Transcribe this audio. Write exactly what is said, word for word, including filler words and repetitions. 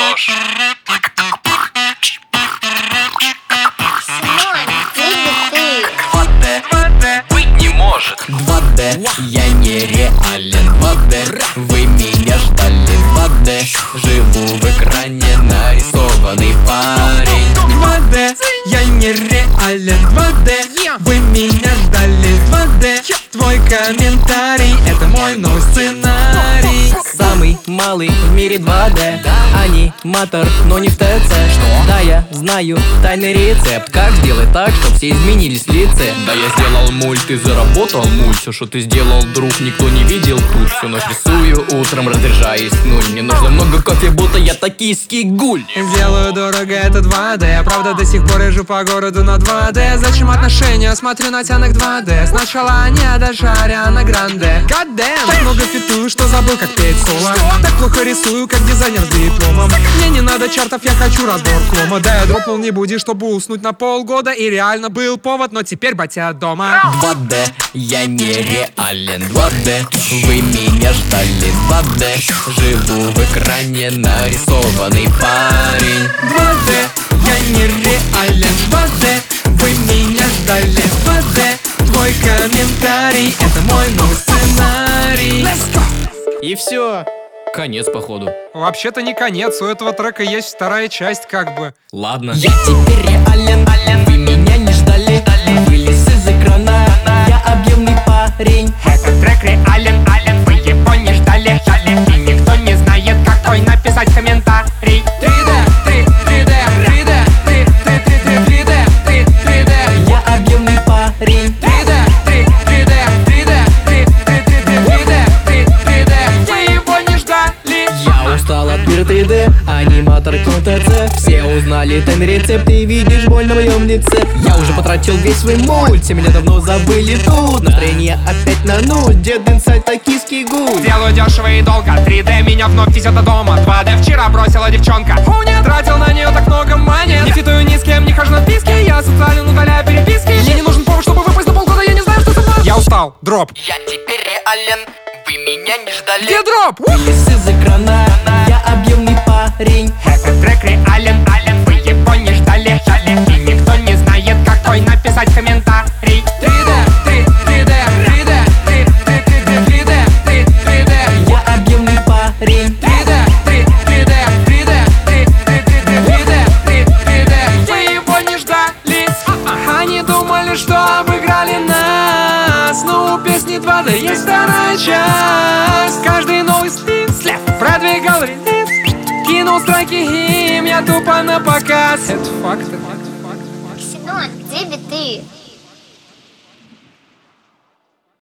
даешь? два дэ быть не может. два дэ, я нереален. два дэ, вы меня ждали. два дэ, живу в экране нарисованный парень. два дэ, я нереален. два дэ, вы меня ждали. два дэ, твой комментарий — это мой новый сценарий. Самый малый в мире два дэ, аниматор, но не в тэ цэ. Да, я знаю тайный рецепт, как сделать так, чтоб все изменились в лице. Да я сделал мульт и заработал мульт. Все, что ты сделал, друг, никто не видел тут. Всю ночь рисую, утром разряжаюсь нуль. Мне нужно много кофе, будто я токийский гуль. Делаю дорого, это два дэ. Правда, до сих пор езжу по городу на два дэ. Зачем отношения? Смотрю на тянок два дэ. Сначала они, а дальше Ариана Гранде. God damn. Так много фитую, что забыл, как петь соло. Так плохо рисую, как дизайнер с дипломом. Мне не надо чартов, я хочу разбор хрома. Да, я дропнул не буди, чтобы уснуть на полгода. И реально был повод, но теперь батя дома. два дэ, я нереален. два дэ, вы меня ждали. два дэ, живу в экране нарисованный парень. два дэ, я нереален. два дэ, вы меня ждали. два дэ, твой комментарий — это мой новый сценарий. Let's go! И все. Конец, походу. Вообще-то не конец, у этого трека есть вторая часть, как бы. Ладно. Я теперь реален, вы меня не ждали. Вылез из экрана, я объемный парень. Этот трек реален, ален, вы его не ждали, ждали. И никто не знает, какой написать комментарий. три дэ, три, три дэ, три дэ, три, три, три, три, три дэ, три, три дэ. Я объемный парень. три дэ, три, три дэ, три дэ, три, три, три, три, три дэ, три, три дэ. Вы его не ждали. Я устал от мира три дэ, аниматор тэ цэ. Все узнали тайный рецепт, ты видишь боль на моем лице. Я уже потратил весь свой мульт, все меня давно забыли тут. Настроение опять на нуль, дед инсайд токийский гуль. Делаю дешево и долго, три дэ меня вновь везет до дома. два дэ вчера бросила девчонка, о нет, тратил на нее так много монет. Не фитую ни с кем, не хожу на отписки, я социален, удаляю переписки. Мне не нужен повод, чтобы выпасть на полгода, я не знаю, что со мной. Я устал, дроп. Я теперь реален, вы меня не ждали. Где дроп? Вылез из экрана, я объемный парень. Этот трек реален, ален, вы его не ждали, ждали. И никто не знает, какой написать комментарий. три дэ, три, три дэ, три дэ, три, три, три, три, три дэ, три, три дэ. Я объемный парень. три дэ, три, три дэ, три дэ, три, три, три, три, три дэ, три, три дэ. Вы его не ждали. Они думали, что обыграли нас, но у песни два дэ есть вторая часть. Каждый новый спин слеп продвигал релиз, кинул строки им, я тупо на показ. Это факты. Ксенон, где биты?